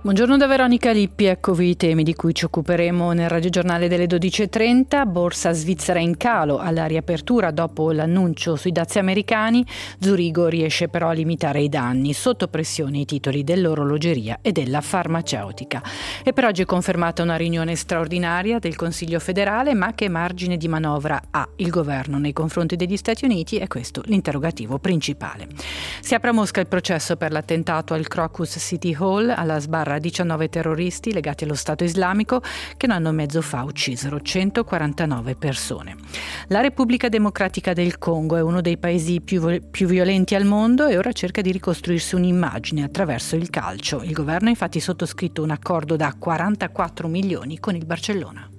Buongiorno da Veronica Lippi, eccovi i temi di cui ci occuperemo nel radiogiornale delle 12.30. Borsa svizzera in calo alla riapertura dopo l'annuncio sui dazi americani. Zurigo riesce però a limitare i danni, sotto pressione i titoli dell'orologeria e della farmaceutica. E per oggi è confermata una riunione straordinaria del Consiglio federale, ma che margine di manovra ha il governo nei confronti degli Stati Uniti? È questo l'interrogativo principale. Si apre a Mosca il processo per l'attentato al Crocus City Hall, alla sbarra 19 terroristi legati allo Stato islamico che un anno e mezzo fa uccisero 149 persone. La Repubblica Democratica del Congo è uno dei paesi più violenti al mondo e ora cerca di ricostruirsi un'immagine attraverso il calcio. Il governo ha infatti sottoscritto un accordo da 44 milioni con il Barcellona.